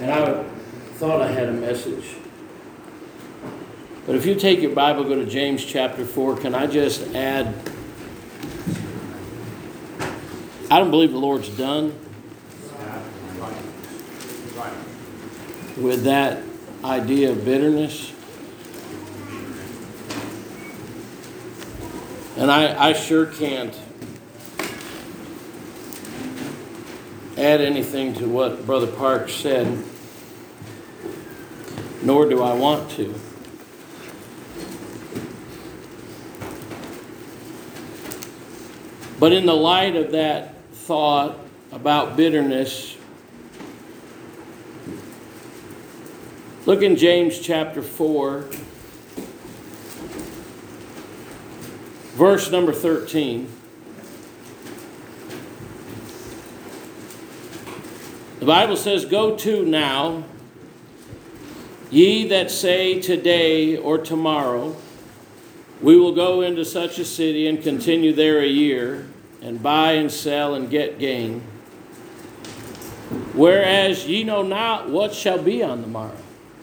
And I thought I had a message. But if you take your Bible, go to James chapter 4, can I just add, I don't believe the Lord's done with that idea of bitterness. And I sure can't add anything to what Brother Parks said, nor do I want to. But in the light of that thought about bitterness, look in James chapter 4, verse number 13. The Bible says, "Go to now, ye that say today or tomorrow, we will go into such a city and continue there a year, and buy and sell and get gain. Whereas ye know not what shall be on the morrow."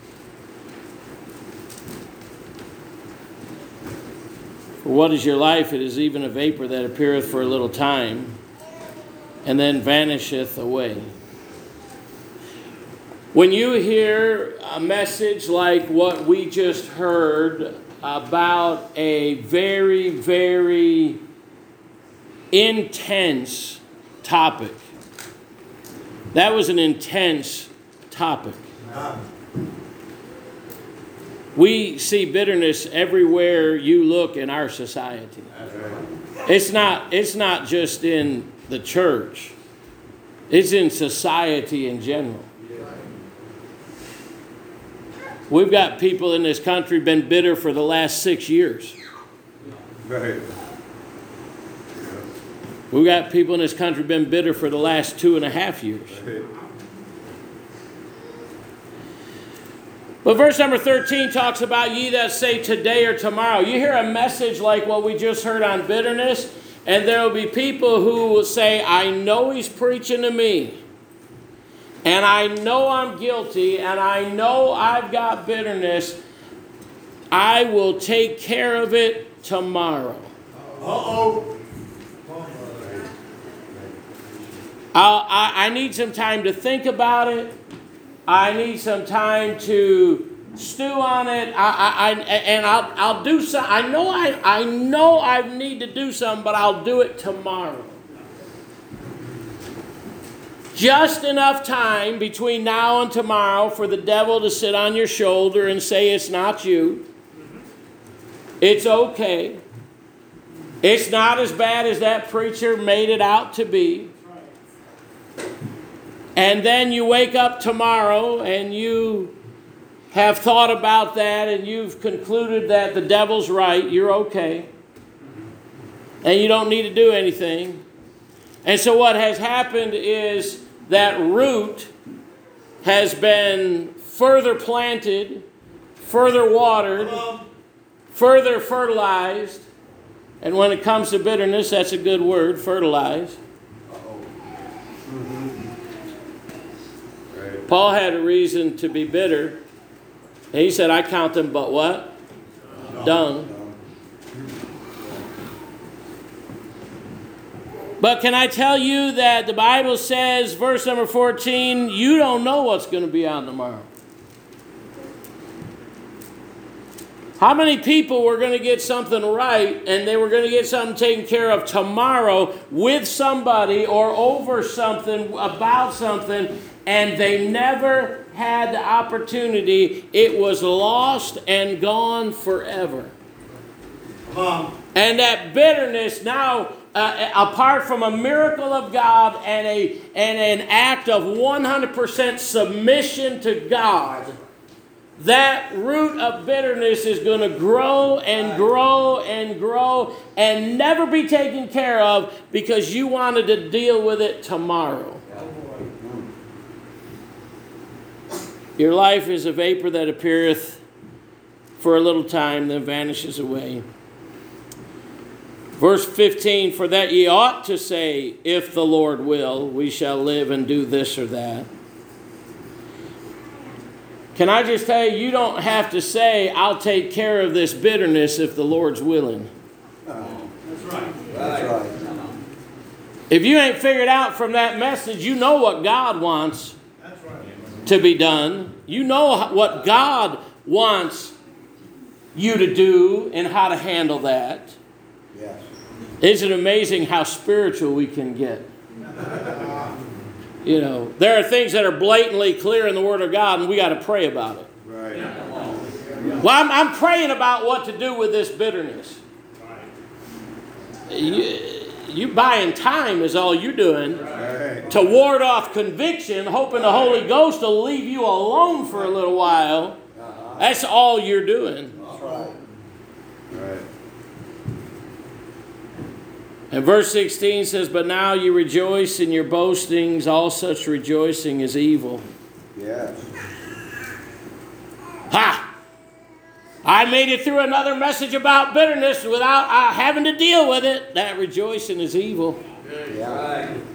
For what is your life? It is even a vapor that appeareth for a little time, and then vanisheth away. When you hear a message like what we just heard about a very, very intense topic, that was an intense topic. We see bitterness everywhere you look in our society. It's not just in the church. It's in society in general. We've got people in this country been bitter for the last 6 years. Right. We've got people in this country been bitter for the last 2.5 years. Right. But verse number 13 talks about ye that say today or tomorrow. You hear a message like what we just heard on bitterness, and there will be people who will say, I know he's preaching to me. And I know I'm guilty, and I know I've got bitterness. I will take care of it tomorrow. Uh-oh. I need some time to think about it. I need some time to stew on it. I'll do some. I know I need to do something, but I'll do it tomorrow. Just enough time between now and tomorrow for the devil to sit on your shoulder and say it's not you. It's okay. It's not as bad as that preacher made it out to be. And then you wake up tomorrow and you have thought about that and you've concluded that the devil's right, you're okay. And you don't need to do anything. And so what has happened is that root has been further planted, further watered, further fertilized. And when it comes to bitterness, that's a good word, fertilized. Paul had a reason to be bitter. And he said, I count them but what? Dung. But can I tell you that the Bible says, verse number 14, you don't know what's going to be on tomorrow. How many people were going to get something right and they were going to get something taken care of tomorrow with somebody or over something, about something, and they never had the opportunity? It was lost and gone forever. And that bitterness now, apart from a miracle of God and an act of 100% submission to God, that root of bitterness is going to grow and grow and grow and never be taken care of because you wanted to deal with it tomorrow. Your life is a vapor that appeareth for a little time, then vanishes away. Verse 15, for that ye ought to say, if the Lord will, we shall live and do this or that. Can I just tell you, you don't have to say, I'll take care of this bitterness if the Lord's willing. That's right. If you ain't figured out from that message, you know what God wants to be done. You know what God wants you to do and how to handle that. Yes. Isn't it amazing how spiritual we can get? You know, there are things that are blatantly clear in the Word of God, and we got to pray about it. Right. Well, I'm praying about what to do with this bitterness. You buying time is all you're doing Right. to ward off conviction, hoping the Holy Ghost will leave you alone for a little while. That's all you're doing. That's right. Right. And verse 16 says, but now you rejoice in your boastings. All such rejoicing is evil. Yes. Ha! I made it through another message about bitterness without having to deal with it. That rejoicing is evil. Yeah. Right.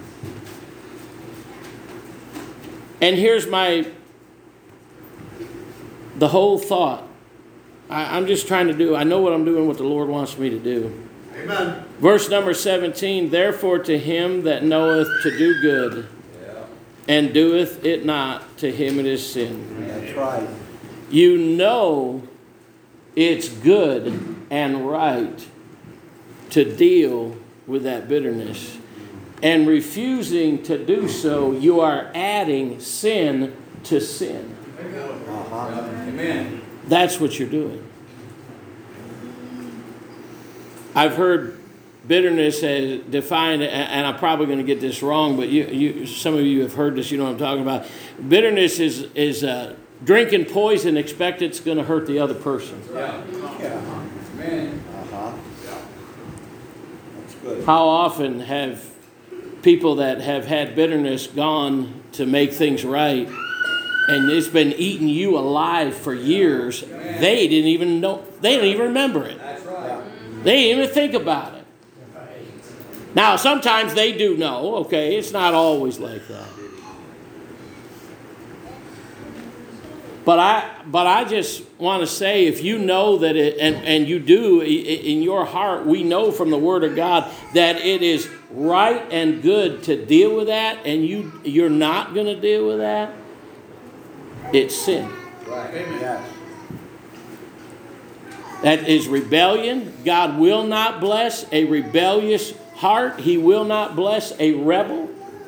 And here's the whole thought. I'm just trying to do, I know what I'm doing, what the Lord wants me to do. Amen. Verse number 17, therefore to him that knoweth to do good and doeth it not, to him it is sin. That's right. You know it's good and right to deal with that bitterness. And refusing to do so, you are adding sin to sin. Amen. That's what you're doing. I've heard bitterness as defined, and I'm probably going to get this wrong, but some of you have heard this, you know what I'm talking about. Bitterness is drinking poison, expect it's going to hurt the other person. Yeah. Amen. That's good. How often have people that have had bitterness gone to make things right, and it's been eating you alive for years? They didn't even know, they didn't even remember it. That's right. They didn't even think about it. Now, sometimes they do know, okay, it's not always like that. But I just want to say, if you know that it, and you do in your heart, we know from the Word of God that it is right and good to deal with that, and you're not going to deal with that, it's sin. Right. Yes. That is rebellion. God will not bless a rebellious heart. He will not bless a rebel.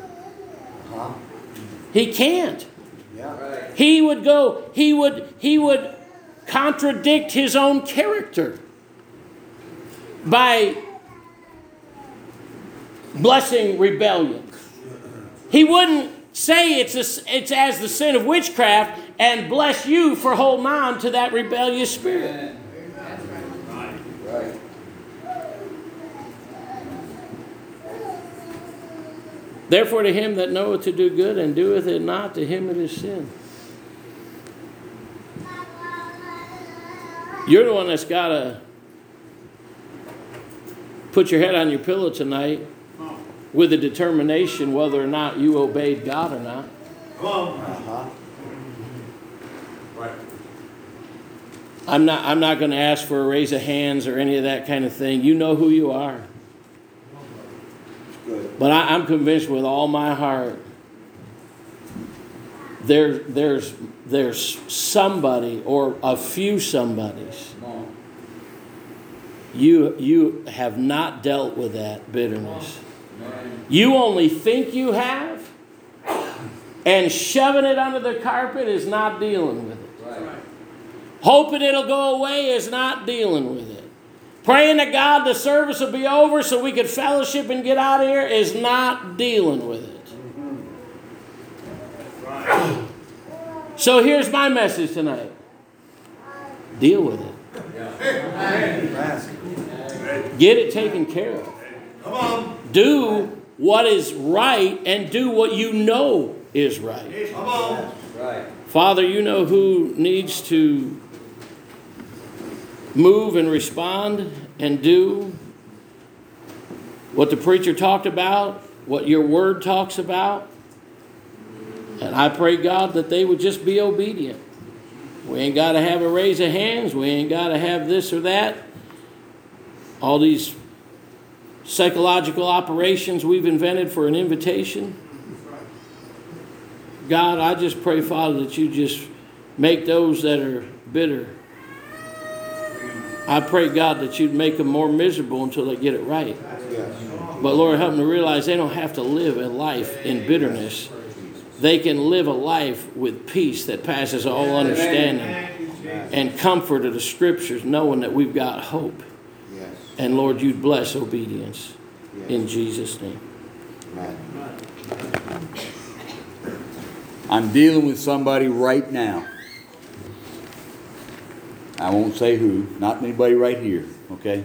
He can't. Yeah. Right. He would contradict his own character by blessing rebellion. He wouldn't say it's as the sin of witchcraft and bless you for holding on to that rebellious spirit. Right. Therefore to him that knoweth to do good and doeth it not, to him it is sin. You're the one that's got to put your head on your pillow tonight with a determination whether or not you obeyed God or not. Right. I'm not going to ask for a raise of hands or any of that kind of thing. You know who you are. Good. But I'm convinced with all my heart there's somebody or a few somebodies. You have not dealt with that bitterness. You only think you have, and shoving it under the carpet is not dealing with it. Right. Hoping it'll go away is not dealing with it. Praying to God the service will be over so we could fellowship and get out of here is not dealing with it. Right. So here's my message tonight. Deal with it. Get it taken care of. Come on. Do what is right and do what you know is right. Come on. Right. Father, you know who needs to move and respond and do what the preacher talked about, what your word talks about. And I pray, God, that they would just be obedient. We ain't got to have a raise of hands. We ain't got to have this or that. All these psychological operations we've invented for an invitation. God, I just pray, Father, that you just make those that are bitter. I pray, God, that you'd make them more miserable until they get it right. But Lord, help them to realize they don't have to live a life in bitterness. They can live a life with peace that passes all understanding and comfort of the Scriptures, knowing that we've got hope. And Lord, you'd bless obedience in Jesus' name. I'm dealing with somebody right now. I won't say who, not anybody right here, okay?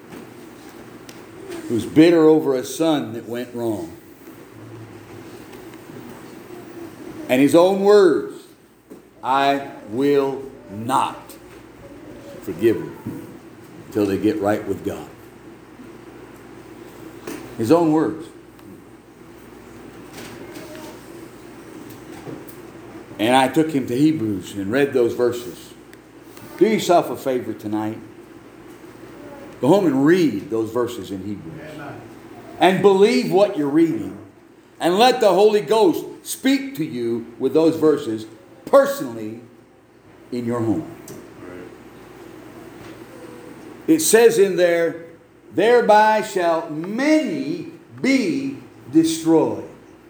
Who's bitter over a son that went wrong. And his own words, I will not forgive them until they get right with God. His own words. And I took him to Hebrews and read those verses. Do yourself a favor tonight. Go home and read those verses in Hebrews. And believe what you're reading. And let the Holy Ghost speak to you with those verses personally in your home. It says in there, thereby shall many be destroyed.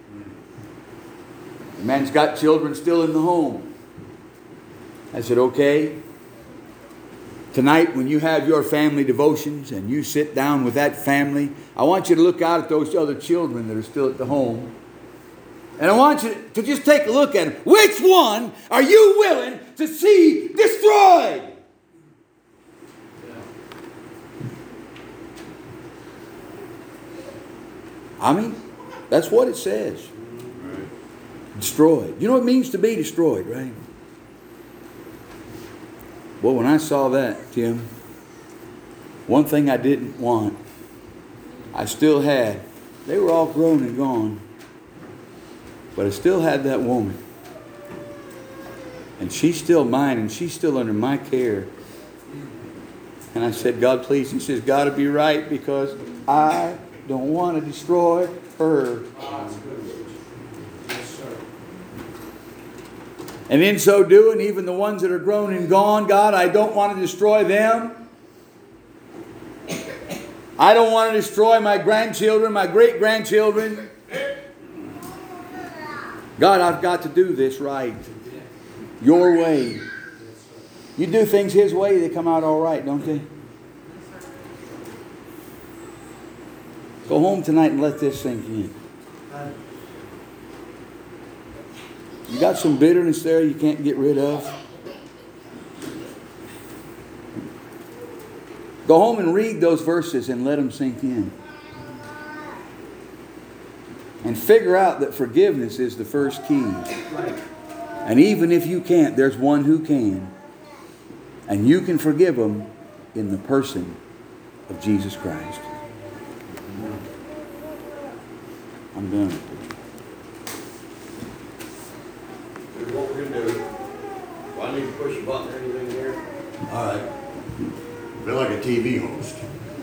The man's got children still in the home. I said, okay. Tonight when you have your family devotions and you sit down with that family, I want you to look out at those other children that are still at the home. And I want you to just take a look at them. Which one are you willing to see destroyed? I mean, that's what it says. Destroyed. You know what it means to be destroyed, right? Well, when I saw that, Tim, one thing I didn't want, I still had, they were all grown and gone, but I still had that woman. And she's still mine, and she's still under my care. And I said, God, please. He says, got to be right, because I don't want to destroy her. And in so doing, even the ones that are grown and gone, God, I don't want to destroy them. I don't want to destroy my grandchildren, my great-grandchildren. God, I've got to do this right. Your way. You do things His way, they come out all right, don't they? Go home tonight and let this sink in. You got some bitterness there you can't get rid of. Go home and read those verses and let them sink in. And figure out that forgiveness is the first key. And even if you can't, there's one who can. And you can forgive them in the person of Jesus Christ. I'm done. What we're going to do, do I need to push a button or anything here? All right. Feel like a TV host.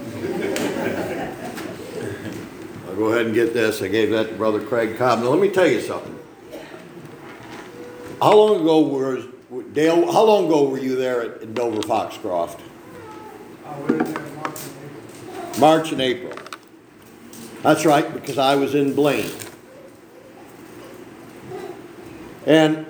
I'll go ahead and get this. I gave that to Brother Craig Cobb. Now, let me tell you something. How long ago Dale, how long ago were you there at Dover Foxcroft? I was there in March and April. That's right, because I was in Blaine. And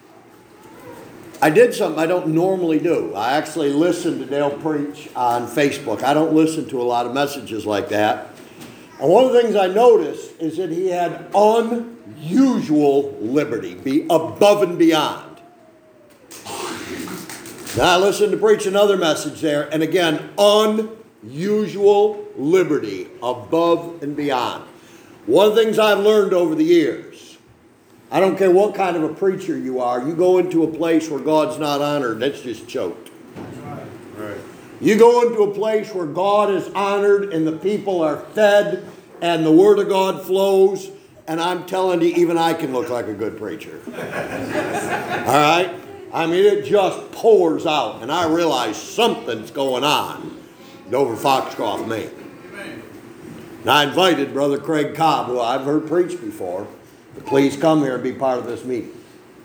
I did something I don't normally do. I actually listened to Dale preach on Facebook. I don't listen to a lot of messages like that. And one of the things I noticed is that he had unusual liberty, be above and beyond. Now I listened to preach another message there, and again, unusual liberty, above and beyond. One of the things I've learned over the years, I don't care what kind of a preacher you are, you go into a place where God's not honored, that's just choked. Right. You go into a place where God is honored and the people are fed and the Word of God flows, and I'm telling you, even I can look like a good preacher. All right? I mean, it just pours out, and I realize something's going on over Foxcroft, Maine. And I invited Brother Craig Cobb, who I've heard preach before, to please come here and be part of this meeting.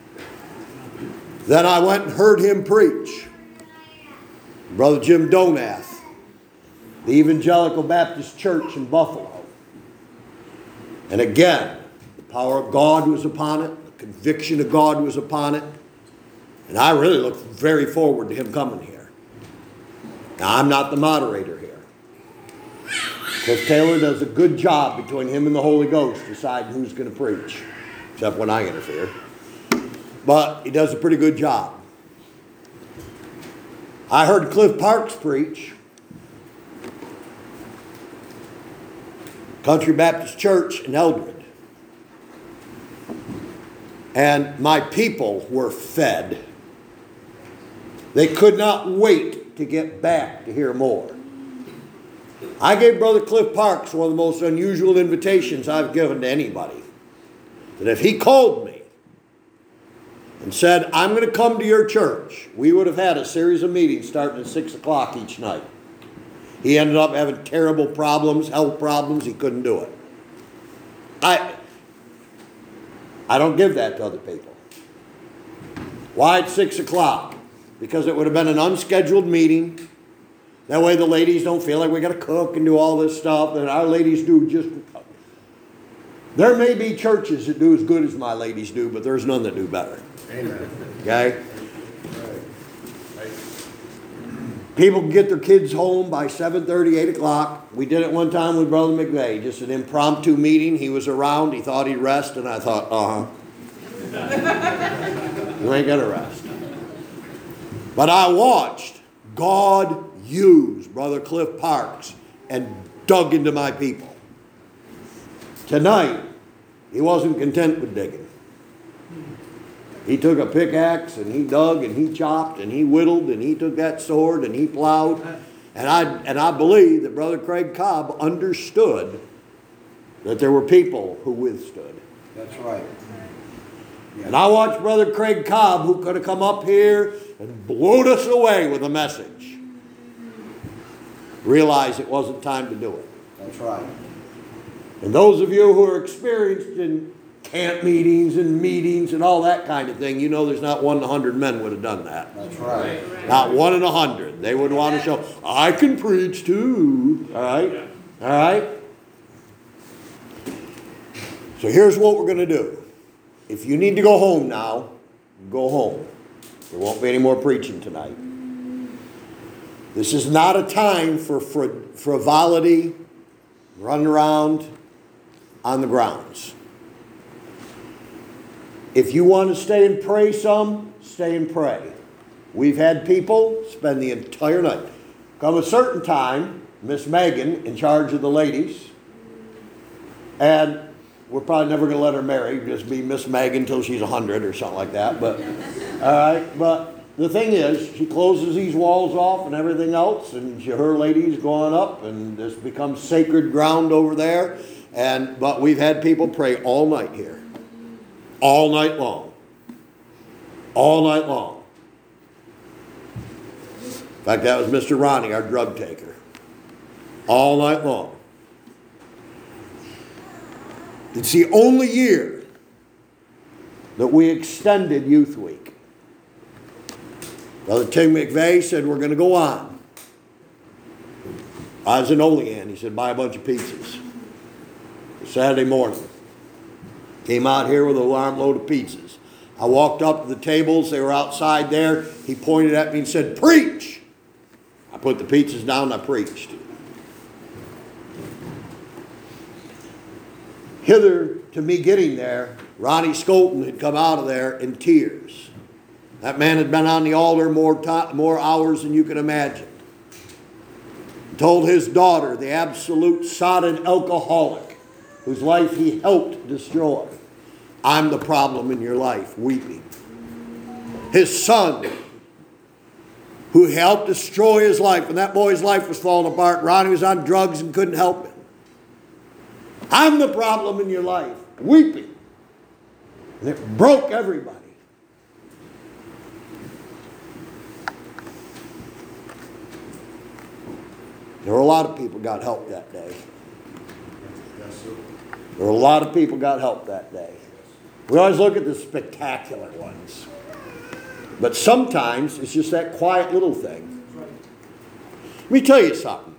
Then I went and heard him preach. Brother Jim Donath, the Evangelical Baptist Church in Buffalo. And again, the power of God was upon it. The conviction of God was upon it. And I really look very forward to him coming here. Now, I'm not the moderator here. Cliff Taylor does a good job between him and the Holy Ghost deciding who's going to preach. Except when I interfere. But he does a pretty good job. I heard Cliff Parks preach. Country Baptist Church in Eldred. And my people were fed. They could not wait to get back to hear more. I gave Brother Cliff Parks one of the most unusual invitations I've given to anybody. That if he called me and said, I'm going to come to your church, we would have had a series of meetings starting at 6 o'clock each night. He ended up having terrible problems, health problems. He couldn't do it. I don't give that to other people. Why at 6 o'clock? Because it would have been an unscheduled meeting. That way the ladies don't feel like we got to cook and do all this stuff. And our ladies do just... There may be churches that do as good as my ladies do, but there's none that do better. Amen. Okay? People can get their kids home by 7:30, 8 o'clock. We did it one time with Brother McVeigh. Just an impromptu meeting. He was around. He thought he'd rest. And I thought, you ain't going to rest. But I watched God use Brother Cliff Parks and dug into my people. Tonight, he wasn't content with digging. He took a pickaxe and he dug and he chopped and he whittled and he took that sword and he plowed. And I believe that Brother Craig Cobb understood that there were people who withstood. That's right. And I watched Brother Craig Cobb, who could have come up here and blown us away with a message, realize it wasn't time to do it. That's right. And those of you who are experienced in camp meetings and all that kind of thing, you know there's not 1 in 100 men would have done that. That's right. Not 1 in 100. They would want to show, I can preach too. All right? All right? So here's what we're going to do. If you need to go home now, go home. There won't be any more preaching tonight. This is not a time for frivolity, running around on the grounds. If you want to stay and pray some, stay and pray. We've had people spend the entire night. Come a certain time, Miss Megan in charge of the ladies, and we're probably never going to let her marry, just be Miss Megan until she's 100 or something like that. But all right, but the thing is, she closes these walls off and everything else, and her ladies going up, and this becomes sacred ground over there. But we've had people pray all night here. All night long. All night long. In fact, that was Mr. Ronnie, our drug taker. All night long. It's the only year that we extended Youth Week. Brother Tim McVeigh said, we're going to go on. I was in Olean. He said, buy a bunch of pizzas. Saturday morning. Came out here with a armload of pizzas. I walked up to the tables. They were outside there. He pointed at me and said, preach. I put the pizzas down and I preached. Hither to me getting there, Ronnie Skolton had come out of there in tears. That man had been on the altar more hours than you can imagine. Told his daughter, the absolute sodden alcoholic, whose life he helped destroy, I'm the problem in your life, weeping. His son, who helped destroy his life, when that boy's life was falling apart, Ronnie was on drugs and couldn't help it. I'm the problem in your life. weeping. And it broke everybody. There were a lot of people got help that day. There were a lot of people got help that day. We always look at the spectacular ones. But sometimes it's just that quiet little thing. Let me tell you something.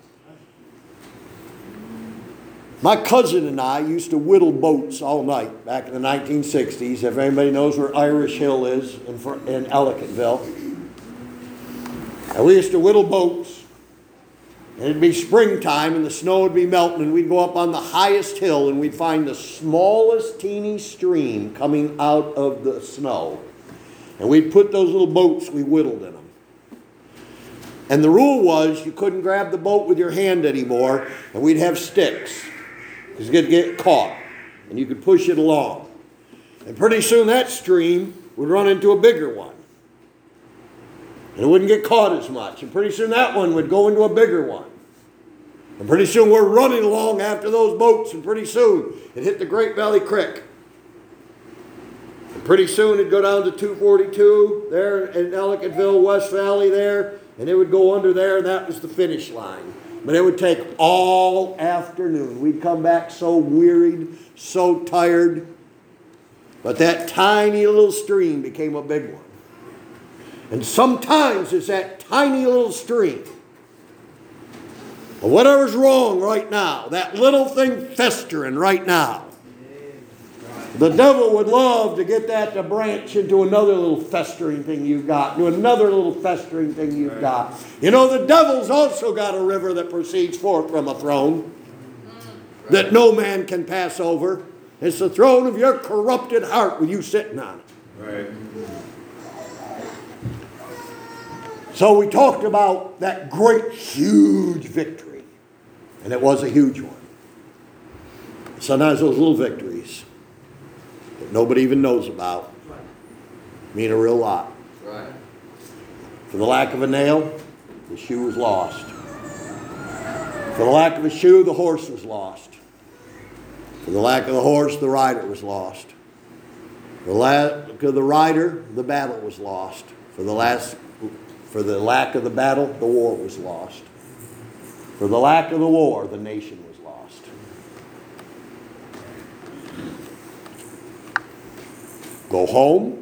My cousin and I used to whittle boats all night back in the 1960s. If anybody knows where Irish Hill is in Ellicottville. And we used to whittle boats. It'd be springtime and the snow would be melting and we'd go up on the highest hill and we'd find the smallest teeny stream coming out of the snow. And we'd put those little boats we whittled in them. And the rule was you couldn't grab the boat with your hand anymore, and we'd have sticks. Because it could get caught and you could push it along. And pretty soon that stream would run into a bigger one. And it wouldn't get caught as much. And pretty soon that one would go into a bigger one. And pretty soon we're running along after those boats. And pretty soon it hit the Great Valley Creek. And pretty soon it'd go down to 242 there in Ellicottville, West Valley there. And it would go under there, and that was the finish line. But it would take all afternoon. We'd come back so wearied, so tired. But that tiny little stream became a big one. And sometimes it's that tiny little stream. But whatever's wrong right now, that little thing festering right now, the devil would love to get that to branch into another little festering thing you've got, into another little festering thing you've got. You know, the devil's also got a river that proceeds forth from a throne that no man can pass over. It's the throne of your corrupted heart with you sitting on it. Right. So we talked about that great, huge victory. And it was a huge one. Sometimes those little victories that nobody even knows about mean a real lot. Right. For the lack of a nail, the shoe was lost. For the lack of a shoe, the horse was lost. For the lack of the horse, the rider was lost. For the lack of the rider, the battle was lost. For the lack of the battle, the war was lost. For the lack of the war, the nation was lost. Go home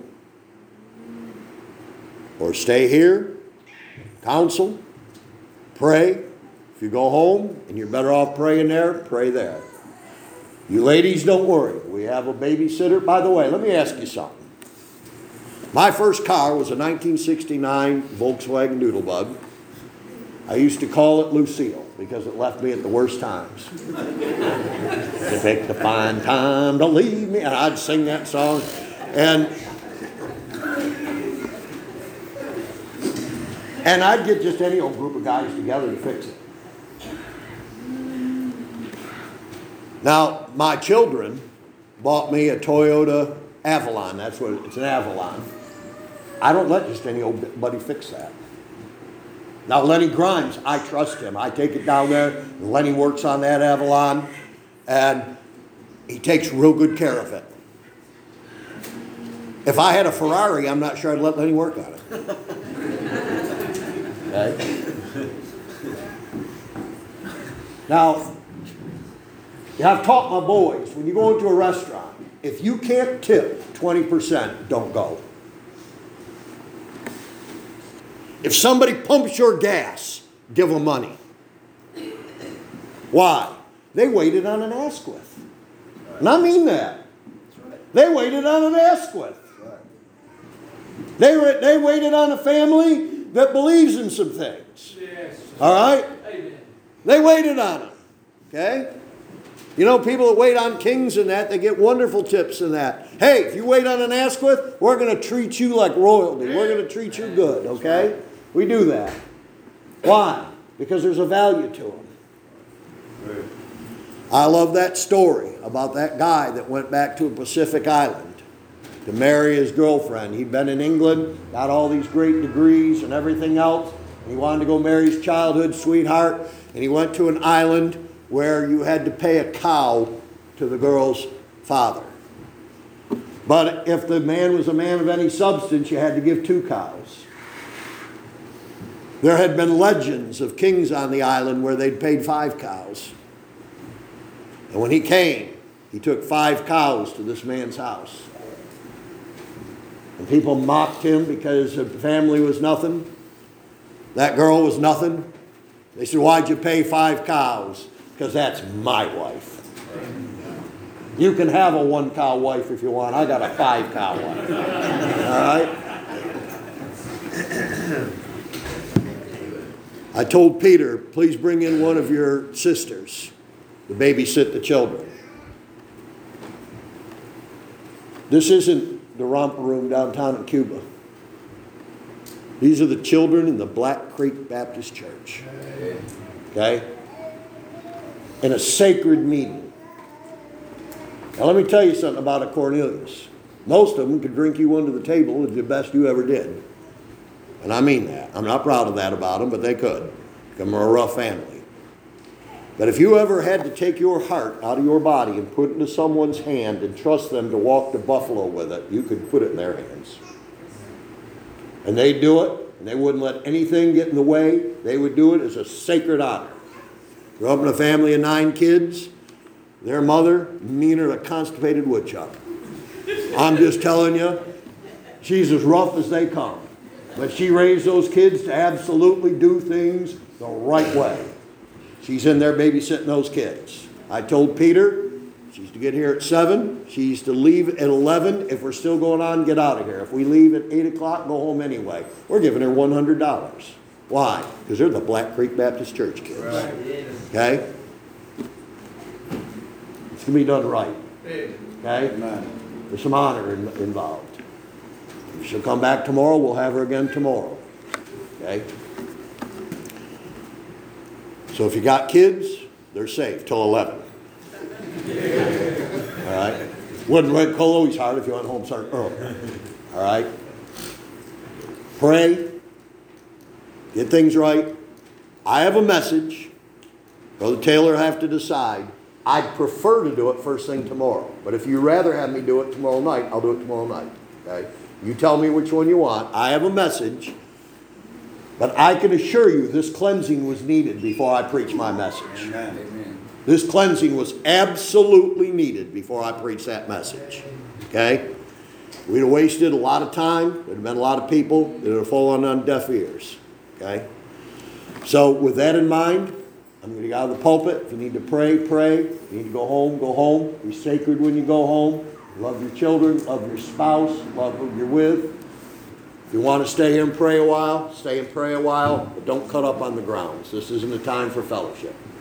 or stay here, counsel, pray. If you go home and you're better off praying there, pray there. You ladies, don't worry. We have a babysitter. By the way, let me ask you something. My first car was a 1969 Volkswagen Doodlebug. I used to call it Lucille because it left me at the worst times. To pick the fine time to leave me. And I'd sing that song. And I'd get just any old group of guys together to fix it. Now, my children bought me a Toyota Avalon. That's what it's an Avalon. I don't let just any old buddy fix that. Now, Lenny Grimes, I trust him. I take it down there. And Lenny works on that Avalon, and he takes real good care of it. If I had a Ferrari, I'm not sure I'd let Lenny work on it. Okay? Now, I've taught my boys, when you go into a restaurant, if you can't tip 20%, don't go. If somebody pumps your gas, give them money. Why? They waited on an Asquith. And I mean that. They waited on an Asquith. They waited on a family that believes in some things. All right? They waited on them. Okay? You know, people that wait on kings and that, they get wonderful tips in that. Hey, if you wait on an Asquith, we're going to treat you like royalty. We're going to treat you good, okay? We do that. Why? Because there's a value to them. I love that story about that guy that went back to a Pacific island to marry his girlfriend. He'd been in England, got all these great degrees and everything else. And he wanted to go marry his childhood sweetheart. And he went to an island where you had to pay a cow to the girl's father. But if the man was a man of any substance, you had to give 2 cows. There had been legends of kings on the island where they'd paid 5 cows. And when he came, he took 5 cows to this man's house. And people mocked him because the family was nothing. That girl was nothing. They said, why'd you pay 5 cows? Because that's my wife. You can have a 1-cow wife if you want. I got a 5-cow wife. All right? I told Peter, please bring in one of your sisters to babysit the children. This isn't the romper room downtown in Cuba. These are the children in the Black Creek Baptist Church. Okay? In a sacred meeting. Now let me tell you something about a Cornelius. Most of them could drink you under the table as the best you ever did. And I mean that. I'm not proud of that about them, but they could. Because they're a rough family. But if you ever had to take your heart out of your body and put it into someone's hand and trust them to walk to Buffalo with it, you could put it in their hands. And they'd do it, and they wouldn't let anything get in the way. They would do it as a sacred honor. Grew up in a family of 9 kids. Their mother, meaner than a constipated woodchuck. I'm just telling you, she's as rough as they come. But she raised those kids to absolutely do things the right way. She's in there babysitting those kids. I told Peter she's to get here at 7. She's to leave at 11. If we're still going on, get out of here. If we leave at 8 o'clock, go home anyway. We're giving her $100. Why? Because they're the Black Creek Baptist Church kids. Right. Okay? It's going to be done right. Okay? There's some honor involved. If she'll come back tomorrow, we'll have her again tomorrow. Okay? So if you got kids, they're safe till 11. All right? Wouldn't make Chloe's hard if you went home starting early. All right? Pray. Get things right. I have a message. Brother Taylor will have to decide. I'd prefer to do it first thing tomorrow. But if you'd rather have me do it tomorrow night, I'll do it tomorrow night. Okay? You tell me which one you want. I have a message. But I can assure you this cleansing was needed before I preach my message. Amen. This cleansing was absolutely needed before I preached that message. Okay? We'd have wasted a lot of time. There'd have been a lot of people that would have fallen on deaf ears. Okay? So with that in mind, I'm going to get out of the pulpit. If you need to pray, pray. If you need to go home, go home. Be sacred when you go home. Love your children. Love your spouse. Love who you're with. If you want to stay here and pray a while, stay and pray a while. But don't cut up on the grounds. This isn't a time for fellowship.